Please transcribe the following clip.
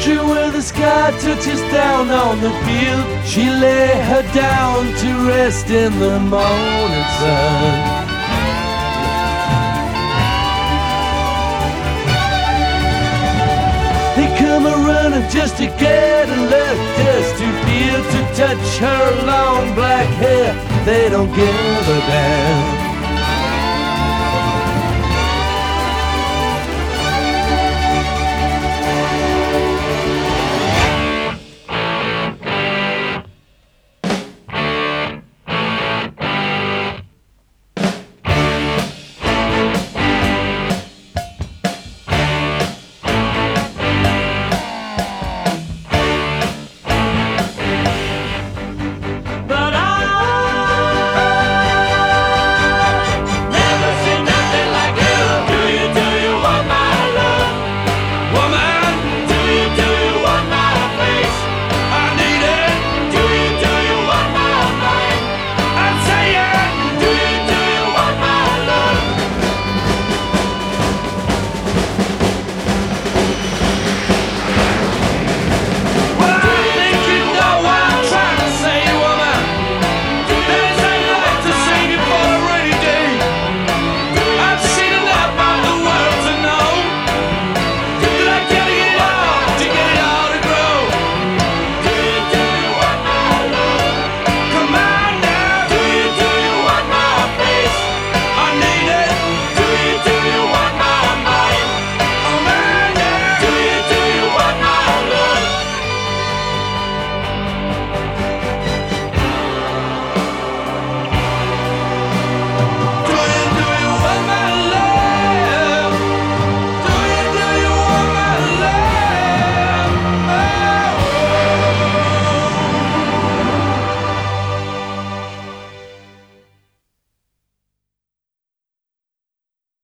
country where the sky touches down on the field. She lay her down to rest in the morning sun. They come a running just to get a look, just to feel, to touch her long black hair. They don't give a damn.